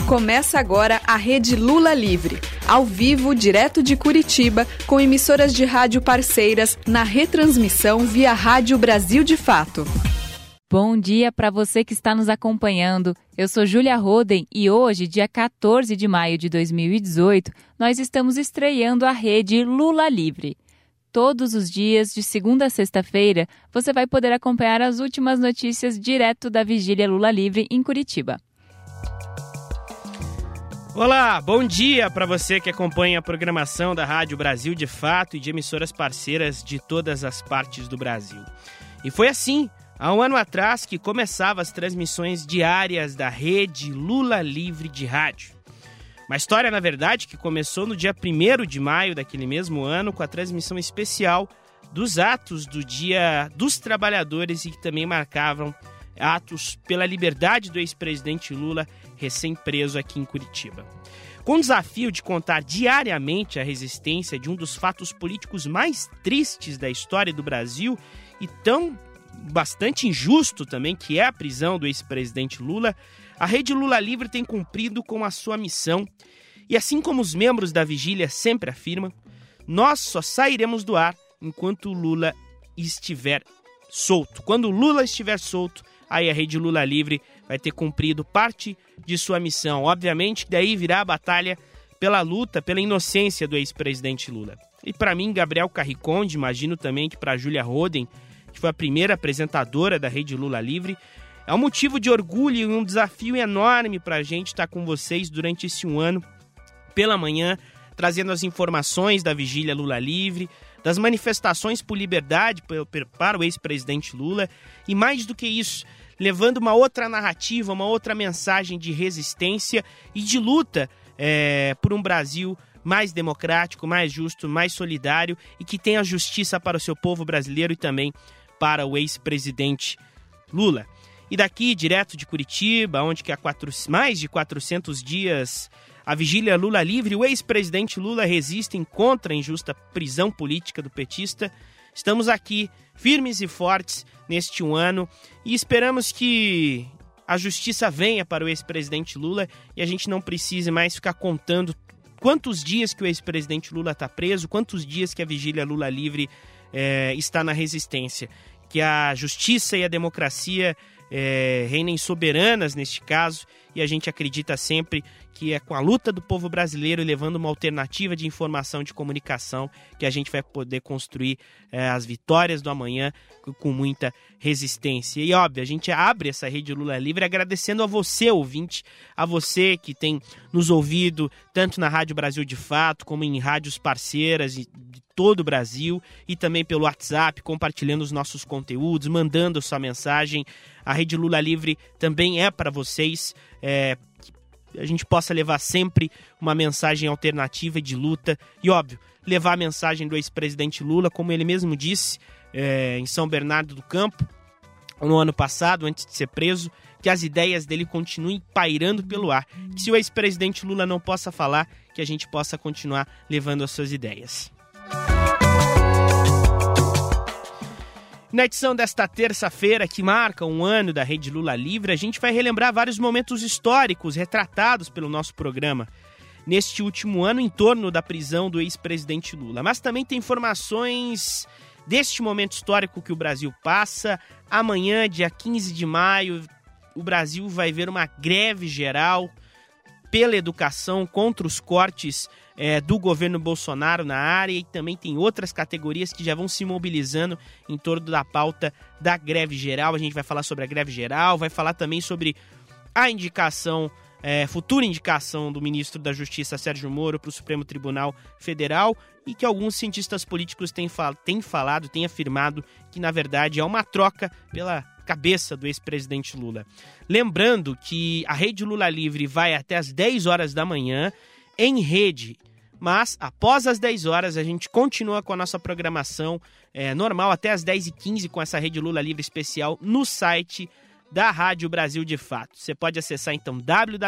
Começa agora a Rede Lula Livre, ao vivo, direto de Curitiba, com emissoras de rádio parceiras, na retransmissão via Rádio Brasil de Fato. Bom dia para você que está nos acompanhando. Eu sou Júlia Roden e hoje, dia 14 de maio de 2018, nós estamos estreando a Rede Lula Livre. Todos os dias, de segunda a sexta-feira, você vai poder acompanhar as últimas notícias direto da Vigília Lula Livre em Curitiba. Olá, bom dia para você que acompanha a programação da Rádio Brasil de Fato e de emissoras parceiras de todas as partes do Brasil. E foi assim, há um ano atrás, que começavam as transmissões diárias da Rede Lula Livre de Rádio. Uma história, na verdade, que começou no dia 1º de maio daquele mesmo ano, com a transmissão especial dos atos do Dia dos Trabalhadores e que também marcavam atos pela liberdade do ex-presidente Lula, recém-preso aqui em Curitiba. Com o desafio de contar diariamente a resistência de um dos fatos políticos mais tristes da história do Brasil e tão bastante injusto também, que é a prisão do ex-presidente Lula, a Rede Lula Livre tem cumprido com a sua missão e, assim como os membros da Vigília sempre afirmam, nós só sairemos do ar enquanto o Lula estiver solto. Quando o Lula estiver solto, aí a Rede Lula Livre vai ter cumprido parte de sua missão. Obviamente que daí virá a batalha pela luta, pela inocência do ex-presidente Lula. E para mim, Gabriel Carriconde, imagino também que para Júlia Roden, que foi a primeira apresentadora da Rede Lula Livre, é um motivo de orgulho e um desafio enorme para a gente estar com vocês durante esse um ano, pela manhã, trazendo as informações da Vigília Lula Livre, das manifestações por liberdade para o ex-presidente Lula e, mais do que isso, levando uma outra narrativa, uma outra mensagem de resistência e de luta por um Brasil mais democrático, mais justo, mais solidário e que tenha justiça para o seu povo brasileiro e também para o ex-presidente Lula. E daqui, direto de Curitiba, onde que há mais de 400 dias a Vigília Lula Livre e o ex-presidente Lula resistem contra a injusta prisão política do petista, estamos aqui firmes e fortes neste um ano e esperamos que a justiça venha para o ex-presidente Lula e a gente não precise mais ficar contando quantos dias que o ex-presidente Lula está preso, quantos dias que a Vigília Lula Livre está na resistência. Que a justiça e a democracia reinem soberanas neste caso e a gente acredita sempre que é com a luta do povo brasileiro e levando uma alternativa de informação, de comunicação, que a gente vai poder construir as vitórias do amanhã com muita resistência. E óbvio, a gente abre essa Rede Lula Livre agradecendo a você, ouvinte, a você que tem nos ouvido tanto na Rádio Brasil de Fato, como em rádios parceiras de todo o Brasil e também pelo WhatsApp, compartilhando os nossos conteúdos, mandando sua mensagem. A Rede Lula Livre também é para vocês, a gente possa levar sempre uma mensagem alternativa de luta e, óbvio, levar a mensagem do ex-presidente Lula, como ele mesmo disse em São Bernardo do Campo, no ano passado, antes de ser preso, que as ideias dele continuem pairando pelo ar. Que se o ex-presidente Lula não possa falar, que a gente possa continuar levando as suas ideias. Na edição desta terça-feira, que marca um ano da Rede Lula Livre, a gente vai relembrar vários momentos históricos retratados pelo nosso programa neste último ano em torno da prisão do ex-presidente Lula. Mas também tem informações deste momento histórico que o Brasil passa. Amanhã, dia 15 de maio, o Brasil vai ver uma greve geral pela educação contra os cortes do governo Bolsonaro na área e também tem outras categorias que já vão se mobilizando em torno da pauta da greve geral. A gente vai falar sobre a greve geral, vai falar também sobre a indicação, futura indicação do ministro da Justiça, Sérgio Moro, para o Supremo Tribunal Federal e que alguns cientistas políticos têm afirmado que, na verdade, é uma troca pela cabeça do ex-presidente Lula. Lembrando que a Rede Lula Livre vai até às 10 horas da manhã em rede, mas após as 10 horas a gente continua com a nossa programação normal até às 10h15 com essa Rede Lula Livre especial no site da Rádio Brasil de Fato. Você pode acessar então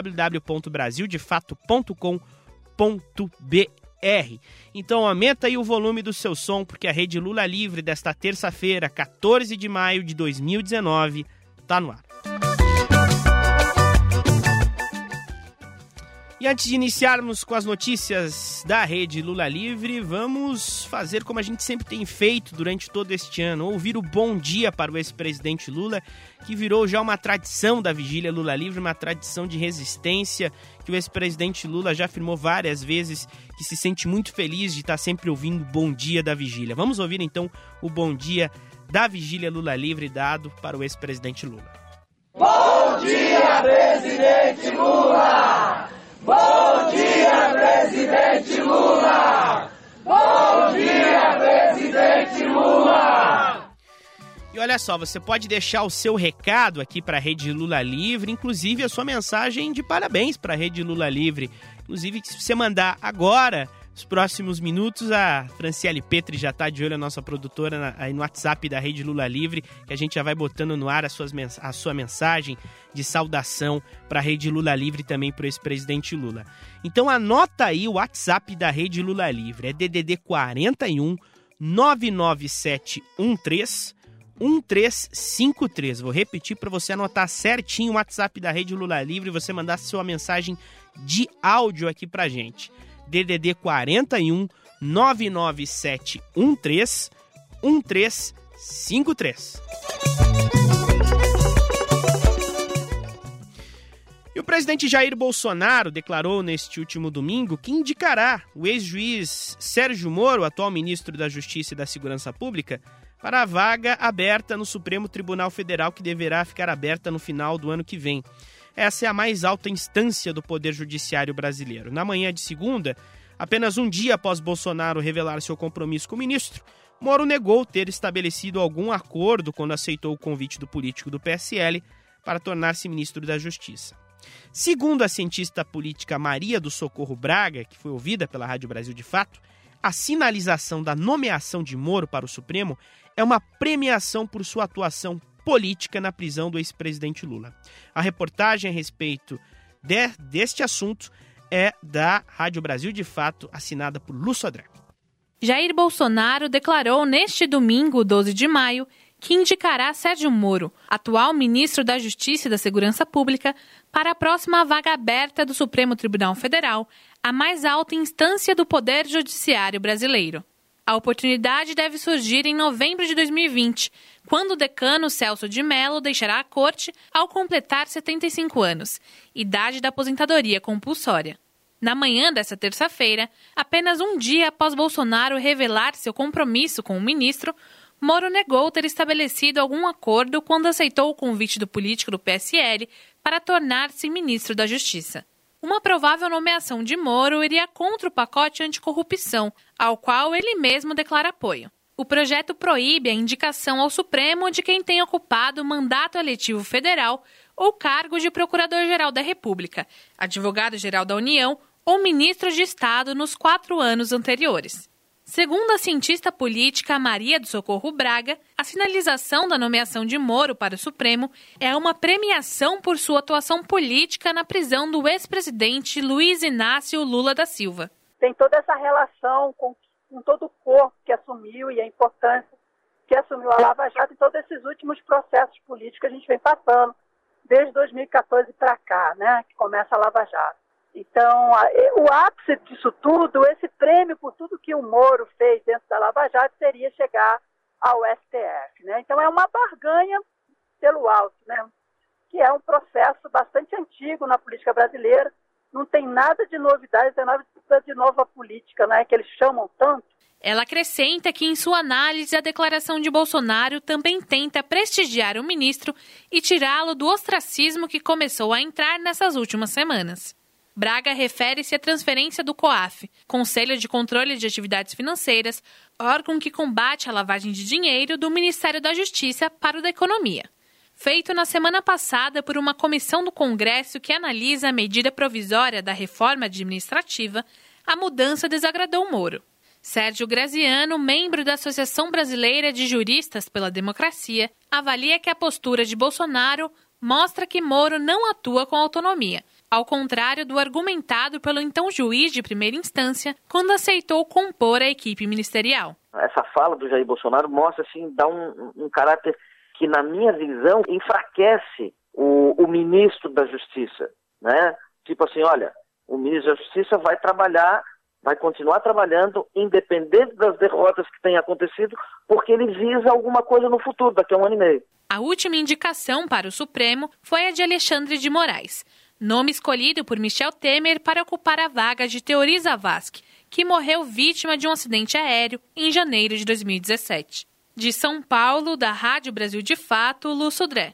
www.brasildefato.com.br. Então aumenta aí o volume do seu som, porque a Rede Lula Livre desta terça-feira, 14 de maio de 2019, está no ar. E antes de iniciarmos com as notícias da Rede Lula Livre, vamos fazer como a gente sempre tem feito durante todo este ano, ouvir o bom dia para o ex-presidente Lula, que virou já uma tradição da Vigília Lula Livre, uma tradição de resistência, que o ex-presidente Lula já afirmou várias vezes que se sente muito feliz de estar sempre ouvindo o bom dia da Vigília. Vamos ouvir então o bom dia da Vigília Lula Livre dado para o ex-presidente Lula. Bom dia, presidente Lula! Bom dia, presidente Lula! Bom dia, presidente Lula! E olha só, você pode deixar o seu recado aqui para a Rede Lula Livre, inclusive a sua mensagem de parabéns para a Rede Lula Livre. Inclusive, se você mandar agora, nos próximos minutos, a Franciele Petri já está de olho, a nossa produtora, aí no WhatsApp da Rede Lula Livre, que a gente já vai botando no ar a sua mensagem de saudação para a Rede Lula Livre e também para o ex-presidente Lula. Então anota aí o WhatsApp da Rede Lula Livre, é DDD 41 99713 1353. Vou repetir para você anotar certinho o WhatsApp da Rede Lula Livre e você mandar sua mensagem de áudio aqui pra gente. DDD 41 99713 1353. E o presidente Jair Bolsonaro declarou neste último domingo que indicará o ex-juiz Sérgio Moro, atual ministro da Justiça e da Segurança Pública, para a vaga aberta no Supremo Tribunal Federal, que deverá ficar aberta no final do ano que vem. Essa é a mais alta instância do Poder Judiciário brasileiro. Na manhã de segunda, apenas um dia após Bolsonaro revelar seu compromisso com o ministro, Moro negou ter estabelecido algum acordo quando aceitou o convite do político do PSL para tornar-se ministro da Justiça. Segundo a cientista política Maria do Socorro Braga, que foi ouvida pela Rádio Brasil de Fato, a sinalização da nomeação de Moro para o Supremo é uma premiação por sua atuação política na prisão do ex-presidente Lula. A reportagem a respeito deste assunto é da Rádio Brasil de Fato, assinada por Lúcio Sodré. Jair Bolsonaro declarou neste domingo, 12 de maio, que indicará Sérgio Moro, atual ministro da Justiça e da Segurança Pública, para a próxima vaga aberta do Supremo Tribunal Federal, a mais alta instância do Poder Judiciário brasileiro. A oportunidade deve surgir em novembro de 2020, quando o decano Celso de Mello deixará a corte ao completar 75 anos, idade da aposentadoria compulsória. Na manhã desta terça-feira, apenas um dia após Bolsonaro revelar seu compromisso com o ministro, Moro negou ter estabelecido algum acordo quando aceitou o convite do político do PSL para tornar-se ministro da Justiça. Uma provável nomeação de Moro iria contra o pacote anticorrupção, ao qual ele mesmo declara apoio. O projeto proíbe a indicação ao Supremo de quem tenha ocupado mandato eletivo federal ou cargo de Procurador-Geral da República, Advogado-Geral da União ou Ministro de Estado nos 4 anos anteriores. Segundo a cientista política Maria do Socorro Braga, a sinalização da nomeação de Moro para o Supremo é uma premiação por sua atuação política na prisão do ex-presidente Luiz Inácio Lula da Silva. Tem toda essa relação com todo o corpo que assumiu e a importância que assumiu a Lava Jato e todos esses últimos processos políticos que a gente vem passando desde 2014 para cá, né, que começa a Lava Jato. Então, o ápice disso tudo, esse prêmio por tudo que o Moro fez dentro da Lava Jato seria chegar ao STF, né? Então, é uma barganha pelo alto, né? Que é um processo bastante antigo na política brasileira. Não tem nada de novidade, não tem nada de nova política, né? Que eles chamam tanto. Ela acrescenta que, em sua análise, a declaração de Bolsonaro também tenta prestigiar o ministro e tirá-lo do ostracismo que começou a entrar nessas últimas semanas. Braga refere-se à transferência do COAF, Conselho de Controle de Atividades Financeiras, órgão que combate a lavagem de dinheiro do Ministério da Justiça para o da Economia. Feito na semana passada por uma comissão do Congresso que analisa a medida provisória da reforma administrativa, a mudança desagradou Moro. Sérgio Graziano, membro da Associação Brasileira de Juristas pela Democracia, avalia que a postura de Bolsonaro mostra que Moro não atua com autonomia, ao contrário do argumentado pelo então juiz de primeira instância quando aceitou compor a equipe ministerial. Essa fala do Jair Bolsonaro mostra, assim, dá um caráter que, na minha visão, enfraquece o ministro da Justiça, né? Tipo assim, olha, o ministro da Justiça vai trabalhar, vai continuar trabalhando, independente das derrotas que tenham acontecido, porque ele visa alguma coisa no futuro, daqui a 1 ano e meio. A última indicação para o Supremo foi a de Alexandre de Moraes, nome escolhido por Michel Temer para ocupar a vaga de Teori Zavascki, que morreu vítima de um acidente aéreo em janeiro de 2017. De São Paulo, da Rádio Brasil de Fato, Lu Sudré.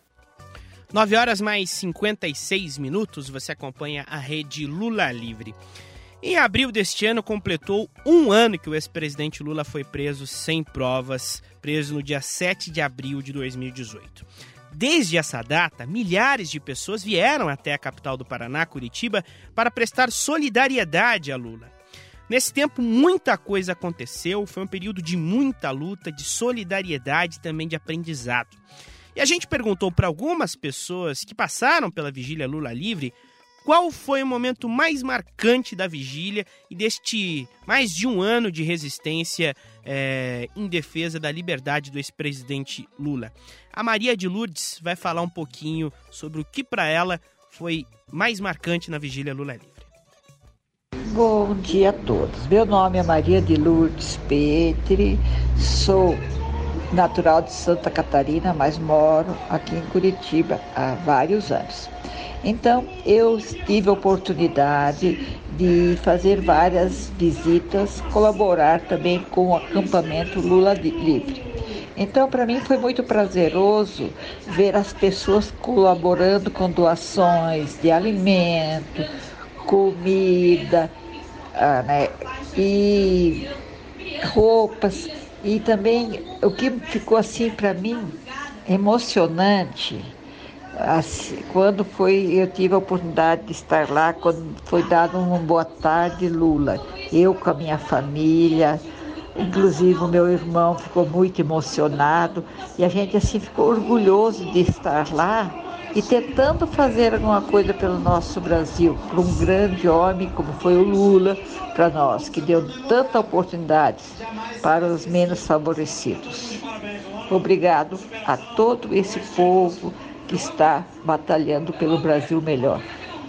9h56, você acompanha a rede Lula Livre. Em abril deste ano, completou 1 ano que o ex-presidente Lula foi preso sem provas, preso no dia 7 de abril de 2018. Desde essa data, milhares de pessoas vieram até a capital do Paraná, Curitiba, para prestar solidariedade a Lula. Nesse tempo, muita coisa aconteceu, foi um período de muita luta, de solidariedade e também de aprendizado. E a gente perguntou para algumas pessoas que passaram pela Vigília Lula Livre qual foi o momento mais marcante da vigília e deste mais de 1 ano de resistência em defesa da liberdade do ex-presidente Lula. A Maria de Lourdes vai falar um pouquinho sobre o que para ela foi mais marcante na Vigília Lula Livre. Bom dia a todos. Meu nome é Maria de Lourdes Petri, sou natural de Santa Catarina, mas moro aqui em Curitiba há vários anos. Então, eu tive a oportunidade de fazer várias visitas, colaborar também com o acampamento Lula Livre. Então, para mim foi muito prazeroso ver as pessoas colaborando com doações de alimento, comida, e roupas. E também o que ficou assim para mim emocionante, assim, quando eu tive a oportunidade de estar lá, quando foi dado uma boa tarde Lula, eu com a minha família, inclusive o meu irmão ficou muito emocionado e a gente assim ficou orgulhoso de estar lá e tentando fazer alguma coisa pelo nosso Brasil, por um grande homem como foi o Lula para nós, que deu tanta oportunidade para os menos favorecidos. Obrigado a todo esse povo que está batalhando pelo Brasil melhor.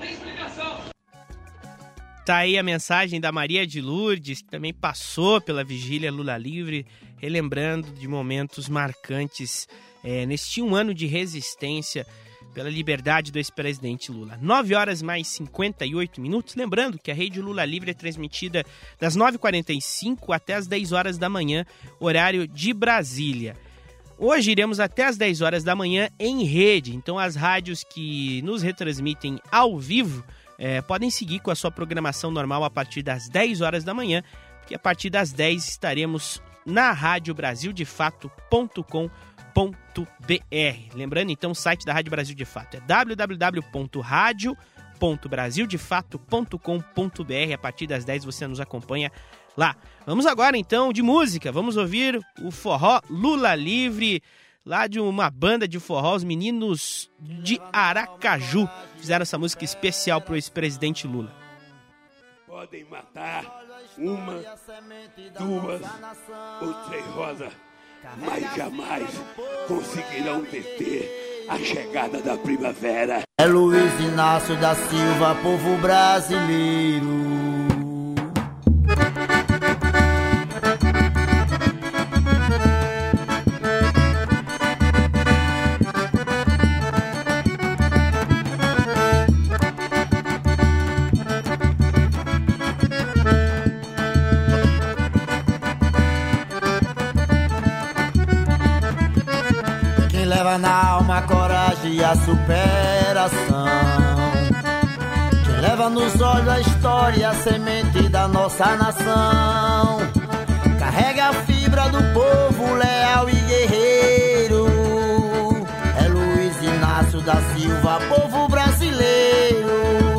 Tá aí a mensagem da Maria de Lourdes, que também passou pela Vigília Lula Livre, relembrando de momentos marcantes neste 1 ano de resistência pela liberdade do ex-presidente Lula. 9h58. Lembrando que a rede Lula Livre é transmitida das 9h45 até as 10 horas da manhã, horário de Brasília. Hoje iremos até as 10 horas da manhã em rede, então as rádios que nos retransmitem ao vivo podem seguir com a sua programação normal a partir das 10 horas da manhã, porque a partir das 10 estaremos na radiobrasildefato.com.br. Lembrando, então, o site da Rádio Brasil de Fato é www.radio.brasildefato.com.br. A partir das 10 você nos acompanha lá. Vamos agora, então, de música. Vamos ouvir o forró Lula Livre, lá de uma banda de forró, os meninos de Aracaju. Fizeram essa música especial para o ex-presidente Lula. Podem matar 1, 2 ou 3 rosas, mas jamais conseguirão deter a chegada da primavera. É Luiz Inácio da Silva, povo brasileiro. Na alma a coragem e a superação, quem leva nos olhos a história, a semente da nossa nação, carrega a fibra do povo leal e guerreiro. É Luiz Inácio da Silva, povo brasileiro.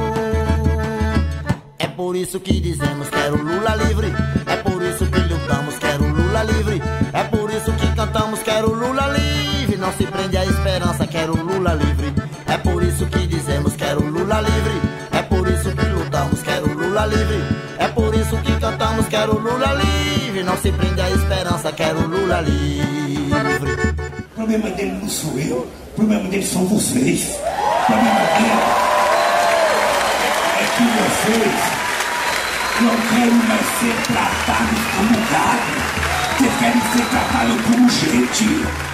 É por isso que dizemos quero Lula livre, é por isso que lutamos quero Lula livre, é por isso que cantamos quero Lula livre. Não se prende a esperança, quero Lula livre. É por isso que dizemos quero Lula livre. É por isso que lutamos, quero Lula livre. É por isso que cantamos, quero Lula livre. Não se prende a esperança, quero Lula livre. O problema dele não sou eu, o problema dele são vocês. O problema dele é que vocês não querem mais ser tratados como gado. Vocês querem ser tratados como gente.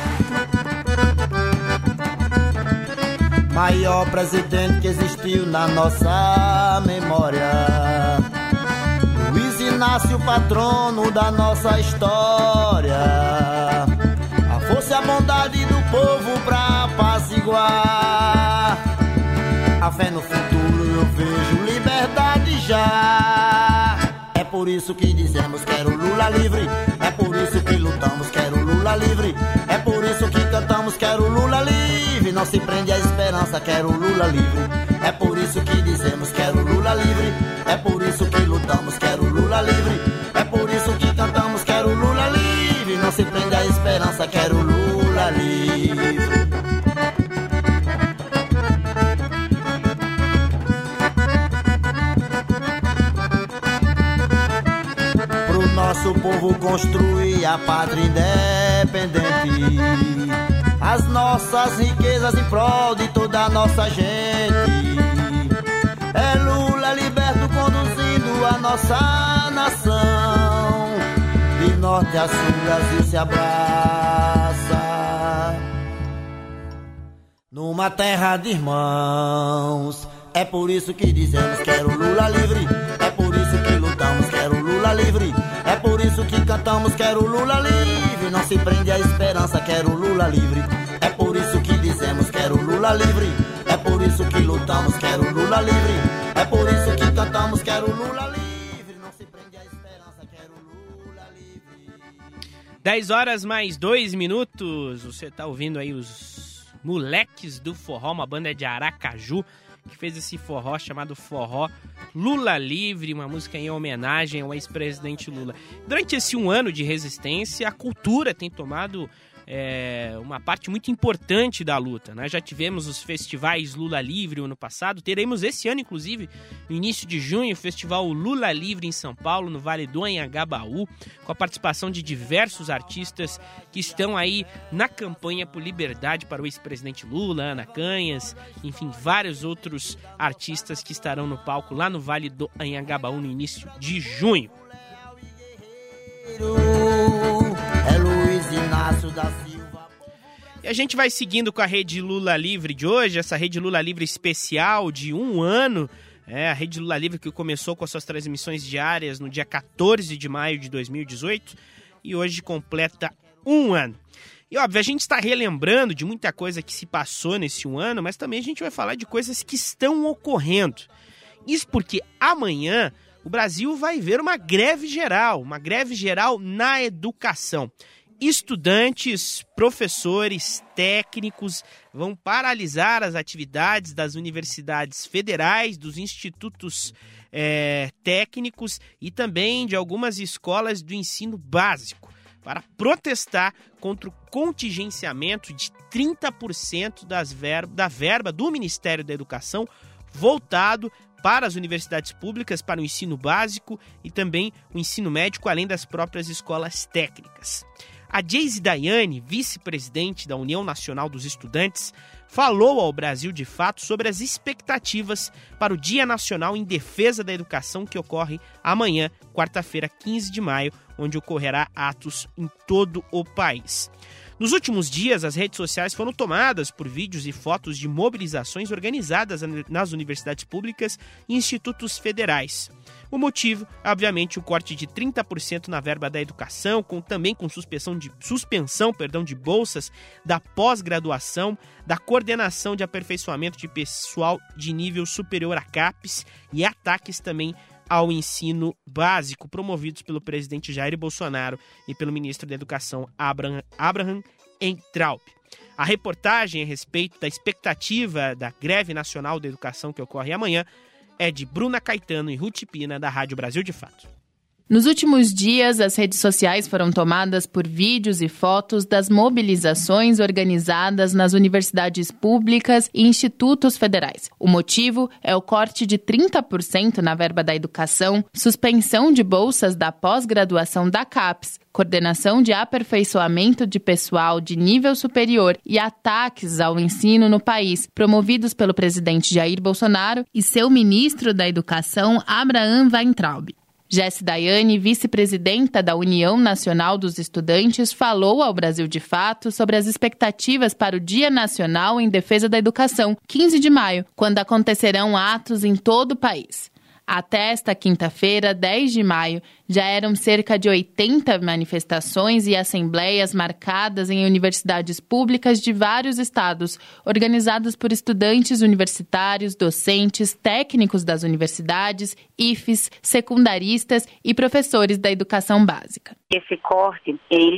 Maior presidente que existiu na nossa memória, Luiz Inácio, patrono da nossa história. A força e a bondade do povo pra apaziguar. A fé no futuro, eu vejo liberdade já. É por isso que dizemos quero Lula livre. É por isso que lutamos quero Lula livre. É por isso que cantamos quero Lula livre. Não se prende a esperança, quero Lula livre. É por isso que dizemos quero Lula livre. É por isso que lutamos quero Lula livre. É por isso que cantamos quero Lula livre. Não se prende a esperança, quero Lula livre. Pro nosso povo construir a pátria independente, as nossas riquezas em prol de toda a nossa gente. É Lula liberto conduzindo a nossa nação. De norte a sul o Brasil se abraça numa terra de irmãos. É por isso que dizemos quero Lula livre. É por isso que lutamos quero Lula livre. É por isso que cantamos quero Lula livre. Não se prende a esperança, quero Lula livre. É por isso que dizemos quero Lula livre. É por isso que lutamos quero Lula livre. É por isso que cantamos quero Lula livre. Não se prende a esperança, quero Lula livre. 10h mais 2 minutos. Você tá ouvindo aí os Moleques do Forró, uma banda de Aracaju que fez esse forró chamado Forró Lula Livre, uma música em homenagem ao ex-presidente Lula. Durante esse 1 ano de resistência, a cultura tem tomado uma parte muito importante da luta, né? Já tivemos os festivais Lula Livre no ano passado, teremos esse ano, inclusive, no início de junho, o festival Lula Livre em São Paulo, no Vale do Anhangabaú, com a participação de diversos artistas que estão aí na campanha por liberdade para o ex-presidente Lula, Ana Canhas, enfim, vários outros artistas que estarão no palco lá no Vale do Anhangabaú no início de junho. É Luiz Inácio da Silva. E a gente vai seguindo com a Rede Lula Livre de hoje, essa Rede Lula Livre especial de 1 ano. A Rede Lula Livre que começou com as suas transmissões diárias no dia 14 de maio de 2018 e hoje completa 1 ano. E óbvio, a gente está relembrando de muita coisa que se passou nesse 1 ano, mas também a gente vai falar de coisas que estão ocorrendo. Isso porque amanhã o Brasil vai ver uma greve geral na educação. Estudantes, professores, técnicos vão paralisar as atividades das universidades federais, dos institutos técnicos e também de algumas escolas do ensino básico para protestar contra o contingenciamento de 30% da verba do Ministério da Educação voltado para as universidades públicas, para o ensino básico e também o ensino médico, além das próprias escolas técnicas. A Geise Daiane, vice-presidente da União Nacional dos Estudantes, falou ao Brasil de Fato sobre as expectativas para o Dia Nacional em Defesa da Educação que ocorre amanhã, quarta-feira, 15 de maio, onde ocorrerá atos em todo o país. Nos últimos dias, as redes sociais foram tomadas por vídeos e fotos de mobilizações organizadas nas universidades públicas e institutos federais. O motivo, obviamente, o corte de 30% na verba da educação, também com suspensão de bolsas da pós-graduação, da coordenação de aperfeiçoamento de pessoal de nível superior a CAPES e ataques também ao ensino básico, promovidos pelo presidente Jair Bolsonaro e pelo ministro da Educação, Abraham Weintraub. A reportagem a respeito da expectativa da greve nacional da educação que ocorre amanhã é de Bruna Caetano e Ruth Pina, da Rádio Brasil de Fato. Nos últimos dias, as redes sociais foram tomadas por vídeos e fotos das mobilizações organizadas nas universidades públicas e institutos federais. O motivo é o corte de 30% na verba da educação, suspensão de bolsas da pós-graduação da CAPES, coordenação de aperfeiçoamento de pessoal de nível superior e ataques ao ensino no país, promovidos pelo presidente Jair Bolsonaro e seu ministro da Educação, Abraham Weintraub. Jessi Daiane, vice-presidenta da União Nacional dos Estudantes, falou ao Brasil de Fato sobre as expectativas para o Dia Nacional em Defesa da Educação, 15 de maio, quando acontecerão atos em todo o país. Até esta quinta-feira, 10 de maio, já eram cerca de 80 manifestações e assembleias marcadas em universidades públicas de vários estados, organizadas por estudantes universitários, docentes, técnicos das universidades, IFES, secundaristas e professores da educação básica. Esse corte,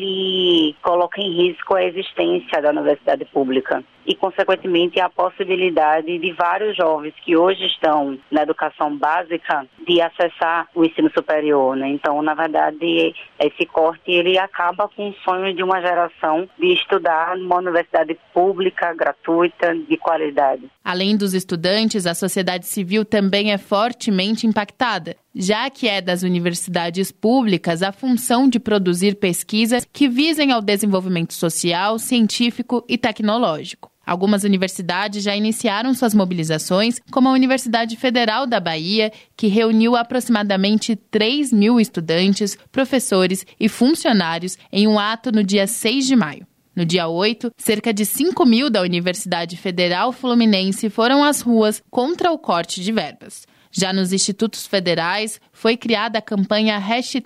ele coloca em risco a existência da universidade pública e, consequentemente, a possibilidade de vários jovens que hoje estão na educação básica de acessar o ensino superior, né? Então, na verdade, esse corte ele acaba com o sonho de uma geração de estudar numa universidade pública, gratuita, de qualidade. Além dos estudantes, a sociedade civil também é fortemente impactada, já que é das universidades públicas a função de produzir pesquisas que visem ao desenvolvimento social, científico e tecnológico. Algumas universidades já iniciaram suas mobilizações, como a Universidade Federal da Bahia, que reuniu aproximadamente 3 mil estudantes, professores e funcionários em um ato no dia 6 de maio. No dia 8, cerca de 5 mil da Universidade Federal Fluminense foram às ruas contra o corte de verbas. Já nos institutos federais, foi criada a campanha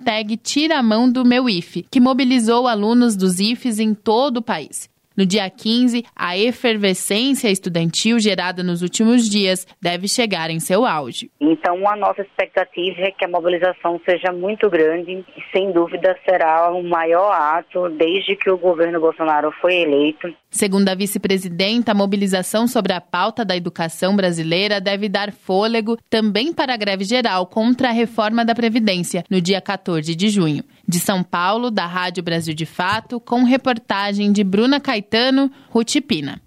#Tira a Mão do Meu IFE, que mobilizou alunos dos IFES em todo o país. No dia 15, a efervescência estudantil gerada nos últimos dias deve chegar em seu auge. Então, a nossa expectativa é que a mobilização seja muito grande e, sem dúvida, será o maior ato desde que o governo Bolsonaro foi eleito. Segundo a vice-presidenta, a mobilização sobre a pauta da educação brasileira deve dar fôlego também para a greve geral contra a reforma da Previdência, no dia 14 de junho. De São Paulo, da Rádio Brasil de Fato, com reportagem de Bruna Caetano, Ruth Pina.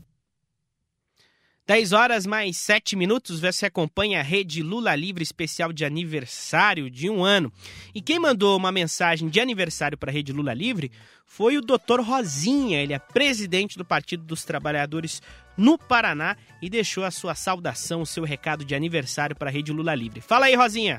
10 horas mais 7 minutos, você acompanha a Rede Lula Livre especial de aniversário de 1 ano. E quem mandou uma mensagem de aniversário para a Rede Lula Livre foi o Dr. Rosinha. Ele é presidente do Partido dos Trabalhadores no Paraná e deixou a sua saudação, o seu recado de aniversário para a Rede Lula Livre. Fala aí, Rosinha.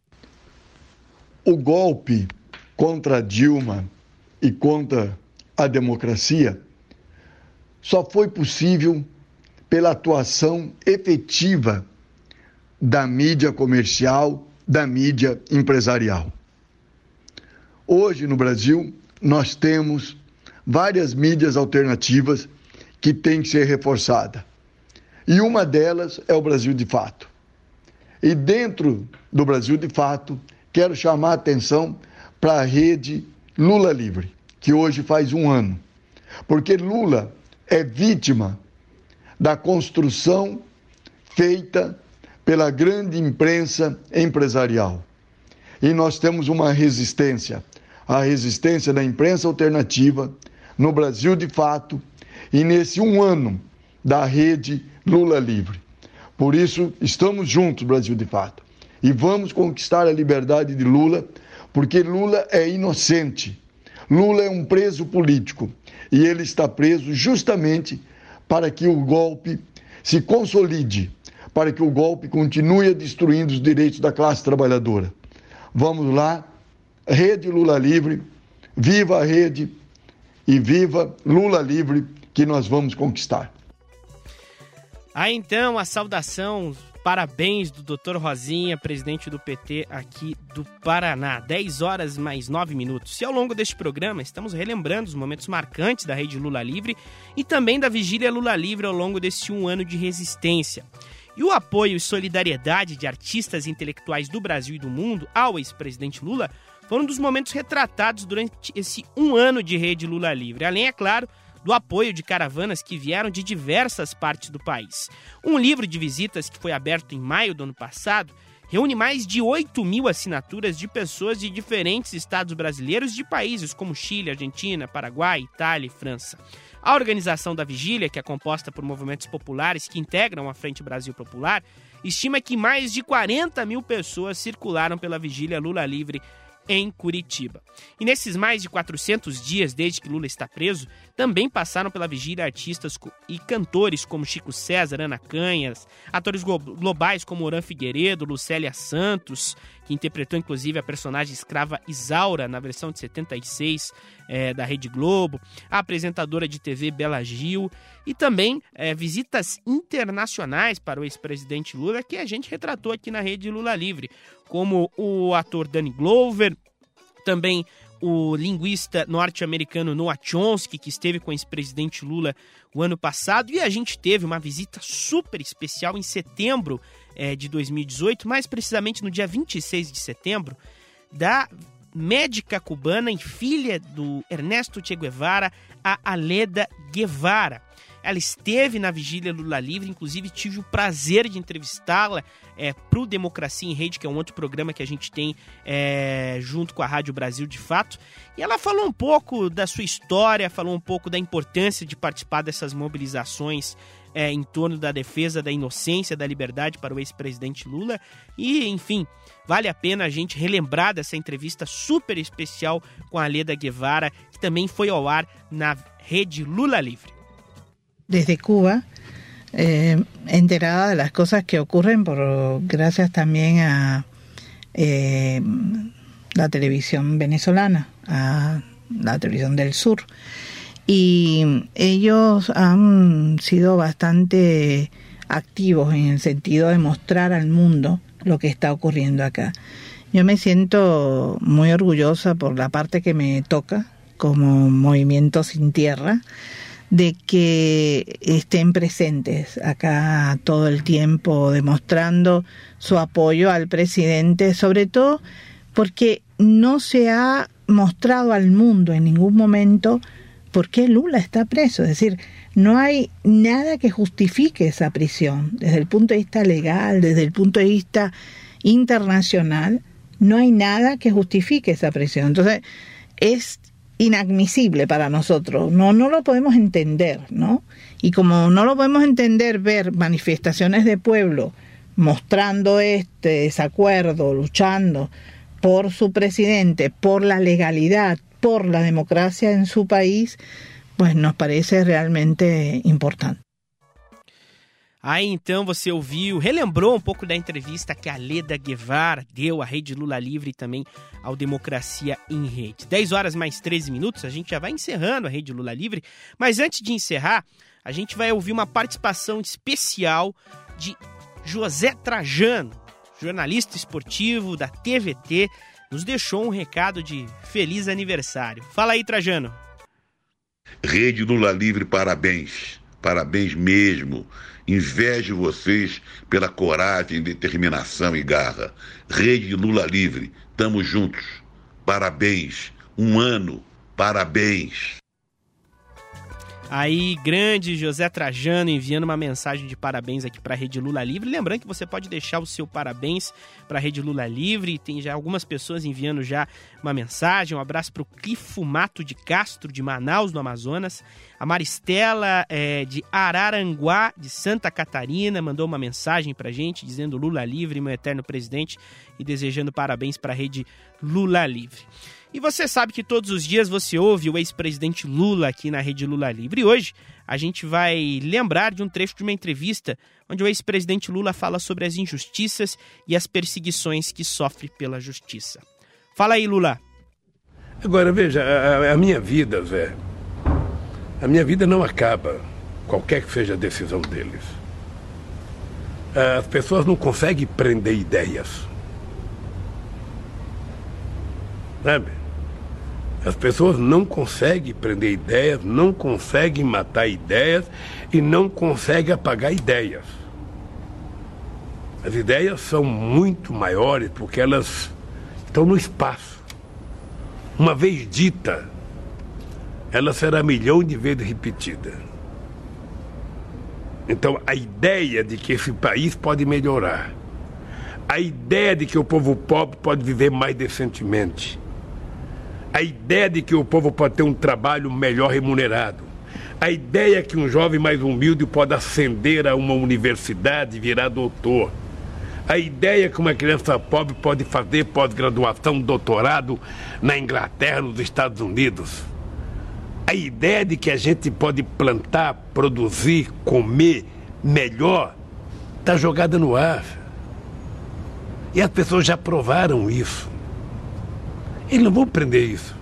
O golpe contra Dilma e contra a democracia só foi possível pela atuação efetiva da mídia comercial, da mídia empresarial. Hoje, no Brasil, nós temos várias mídias alternativas que têm que ser reforçadas. E uma delas é o Brasil de Fato. E dentro do Brasil de Fato, quero chamar a atenção para a rede Lula Livre, que hoje faz 1 ano. Porque Lula é vítima da construção feita pela grande imprensa empresarial. E nós temos uma resistência, a resistência da imprensa alternativa no Brasil de Fato e nesse 1 ano da rede Lula Livre. Por isso, estamos juntos, Brasil de Fato, e vamos conquistar a liberdade de Lula, porque Lula é inocente. Lula é um preso político e ele está preso justamente para que o golpe se consolide, para que o golpe continue destruindo os direitos da classe trabalhadora. Vamos lá, Rede Lula Livre, viva a rede e viva Lula Livre, que nós vamos conquistar. Aí então a saudação, parabéns do Dr. Rosinha, presidente do PT aqui do Paraná. 10 horas mais 9 minutos. E ao longo deste programa estamos relembrando os momentos marcantes da Rede Lula Livre e também da Vigília Lula Livre ao longo desse 1 ano de resistência. E o apoio e solidariedade de artistas e intelectuais do Brasil e do mundo ao ex-presidente Lula foram um dos momentos retratados durante esse 1 ano de Rede Lula Livre. Além, é claro, do apoio de caravanas que vieram de diversas partes do país. Um livro de visitas que foi aberto em maio do ano passado reúne mais de 8.000 assinaturas de pessoas de diferentes estados brasileiros de países como Chile, Argentina, Paraguai, Itália e França. A organização da vigília, que é composta por movimentos populares que integram a Frente Brasil Popular, estima que mais de 40.000 pessoas circularam pela vigília Lula Livre em Curitiba. E nesses mais de 400 dias desde que Lula está preso, também passaram pela vigília artistas e cantores como Chico César, Ana Canhas, atores globais como Orhan Figueiredo, Lucélia Santos, que interpretou inclusive a personagem escrava Isaura na versão de 76 da Rede Globo, a apresentadora de TV Bela Gil e também visitas internacionais para o ex-presidente Lula que a gente retratou aqui na Rede Lula Livre, como o ator Danny Glover, também o linguista norte-americano Noam Chomsky, que esteve com o ex-presidente Lula o ano passado, e a gente teve uma visita super especial em setembro de 2018, mais precisamente no dia 26 de setembro, da médica cubana e filha do Ernesto Che Guevara, a Aleda Guevara. Ela esteve na vigília Lula Livre, inclusive tive o prazer de entrevistá-la para o Democracia em Rede, que é um outro programa que a gente tem junto com a Rádio Brasil de Fato. E ela falou um pouco da sua história, falou um pouco da importância de participar dessas mobilizações em torno da defesa da inocência, da liberdade para o ex-presidente Lula. E, enfim, vale a pena a gente relembrar dessa entrevista super especial com a Aleda Guevara, que também foi ao ar na Rede Lula Livre. Desde Cuba, enterada de las cosas que ocurren gracias también a la televisión venezolana, a la televisión del sur. Y ellos han sido bastante activos en el sentido de mostrar al mundo lo que está ocurriendo acá. Yo me siento muy orgullosa por la parte que me toca como Movimiento Sin Tierra, de que estén presentes acá todo el tiempo demostrando su apoyo al presidente, sobre todo porque no se ha mostrado al mundo en ningún momento por qué Lula está preso. Es decir, no hay nada que justifique esa prisión. Desde el punto de vista legal, desde el punto de vista internacional, no hay nada que justifique esa prisión. Entonces, es inadmisible para nosotros, no lo podemos entender, ¿no? Y como no lo podemos entender, ver manifestaciones de pueblo mostrando este desacuerdo, luchando por su presidente, por la legalidad, por la democracia en su país, pues nos parece realmente importante. Aí então você ouviu, relembrou um pouco da entrevista que a Aleda Guevara deu à Rede Lula Livre e também ao Democracia em Rede. 10 horas mais 13 minutos, a gente já vai encerrando a Rede Lula Livre, mas antes de encerrar, a gente vai ouvir uma participação especial de José Trajano, jornalista esportivo da TVT, nos deixou um recado de feliz aniversário. Fala aí, Trajano. Rede Lula Livre, parabéns, parabéns mesmo. Invejo vocês pela coragem, determinação e garra. Rede Lula Livre, tamo juntos. Parabéns. Um ano, parabéns. Aí, grande José Trajano enviando uma mensagem de parabéns aqui para a Rede Lula Livre. Lembrando que você pode deixar o seu parabéns para a Rede Lula Livre. Tem já algumas pessoas enviando já uma mensagem. Um abraço para o Clifumato de Castro, de Manaus, no Amazonas. A Maristela de Araranguá, de Santa Catarina, mandou uma mensagem para a gente dizendo Lula Livre, meu eterno presidente, e desejando parabéns para a Rede Lula Livre. E você sabe que todos os dias você ouve o ex-presidente Lula aqui na Rede Lula Livre. E hoje a gente vai lembrar de um trecho de uma entrevista onde o ex-presidente Lula fala sobre as injustiças e as perseguições que sofre pela justiça. Fala aí, Lula. Agora, veja, a minha vida, Zé, a minha vida não acaba, qualquer que seja a decisão deles. As pessoas não conseguem prender ideias. Sabe? As pessoas não conseguem prender ideias, não conseguem matar ideias e não conseguem apagar ideias. As ideias são muito maiores porque elas estão no espaço. Uma vez dita, ela será milhão de vezes repetida. Então, a ideia de que esse país pode melhorar, A ideia de que o povo pobre pode viver mais decentemente. A ideia de que o povo pode ter um trabalho melhor remunerado. A ideia que um jovem mais humilde pode ascender a uma universidade e virar doutor. A ideia que uma criança pobre pode fazer pós-graduação, doutorado na Inglaterra, nos Estados Unidos. A ideia de que a gente pode plantar, produzir, comer melhor, está jogada no ar. E as pessoas já provaram isso. Eles não vão prender isso.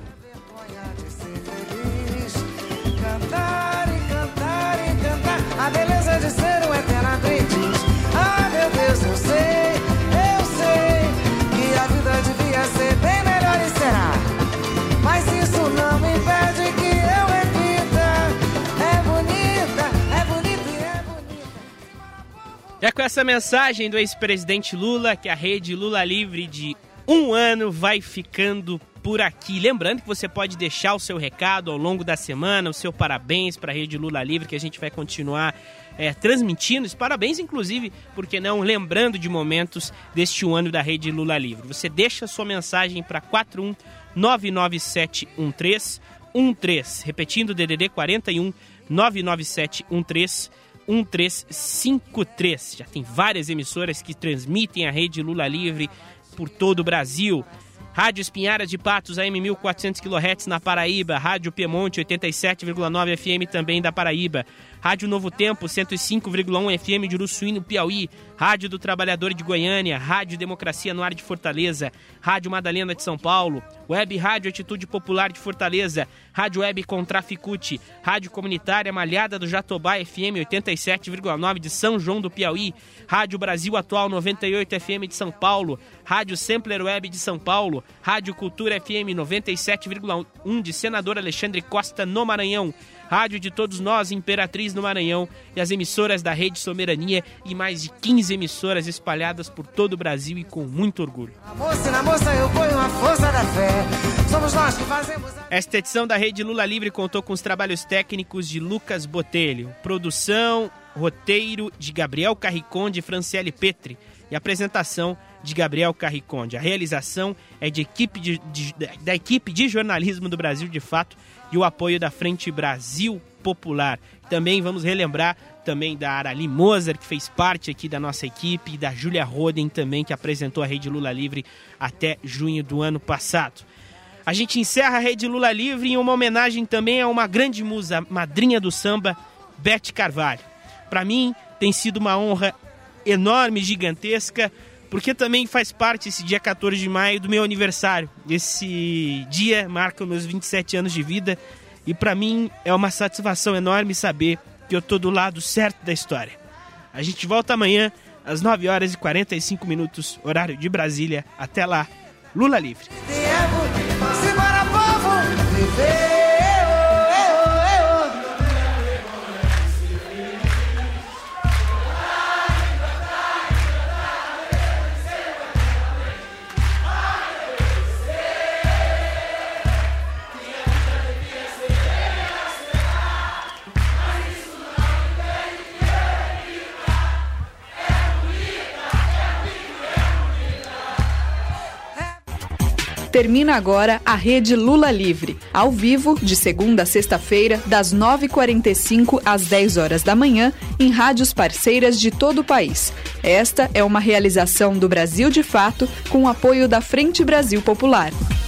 Cantar e cantar e cantar, a beleza de ser um eterno aprendiz. Ah, meu Deus, eu sei que a vida devia ser bem melhor e será. Mas isso não me impede que eu repita. É bonita e é bonita. É com essa mensagem do ex-presidente Lula que a rede Lula Livre de 1 ano vai ficando por aqui. Lembrando que você pode deixar o seu recado ao longo da semana, o seu parabéns para a rede Lula Livre, que a gente vai continuar transmitindo os parabéns, inclusive, porque não, lembrando de momentos deste 1 ano da rede Lula Livre. Você deixa a sua mensagem para 419971313, repetindo, DDD 41 997131353. Já tem várias emissoras que transmitem a rede Lula Livre por todo o Brasil. Rádio Espinhara de Patos, AM 1400 kHz na Paraíba. Rádio Piemonte 87,9 FM também da Paraíba. Rádio Novo Tempo 105,1 FM de Uruçuí, no Piauí. Rádio do Trabalhador de Goiânia. Rádio Democracia no Ar de Fortaleza. Rádio Madalena de São Paulo. Web Rádio Atitude Popular de Fortaleza. Rádio Web Contraficute. Rádio Comunitária Malhada do Jatobá FM 87,9 de São João do Piauí. Rádio Brasil Atual 98 FM de São Paulo. Rádio Sampler Web de São Paulo. Rádio Cultura FM 97,1 de Senador Alexandre Costa no Maranhão. Rádio de Todos Nós, Imperatriz no Maranhão, e as emissoras da Rede Soberania e mais de 15 emissoras espalhadas por todo o Brasil e com muito orgulho. Na moça eu ponho a força da fé. Somos nós que fazemos. Esta edição da Rede Lula Livre contou com os trabalhos técnicos de Lucas Botelho, produção, roteiro de Gabriel Carriconde e Franciele Petri e apresentação de Gabriel Carriconde. A realização é da equipe de jornalismo do Brasil de Fato e o apoio da Frente Brasil Popular. Também vamos relembrar também da Arali Moser, que fez parte aqui da nossa equipe, e da Júlia Roden também, que apresentou a Rede Lula Livre até junho do ano passado. A gente encerra a Rede Lula Livre em uma homenagem também a uma grande musa, madrinha do samba, Beth Carvalho. Para mim, tem sido uma honra enorme, gigantesca, porque também faz parte esse dia 14 de maio do meu aniversário. Esse dia marca os meus 27 anos de vida e para mim é uma satisfação enorme saber que eu tô do lado certo da história. A gente volta amanhã às 9h45, horário de Brasília. Até lá, Lula Livre. Simbora, povo, viver. Termina agora a Rede Lula Livre, ao vivo, de segunda a sexta-feira, das 9h45 às 10 horas da manhã, em rádios parceiras de todo o país. Esta é uma realização do Brasil de Fato, com o apoio da Frente Brasil Popular.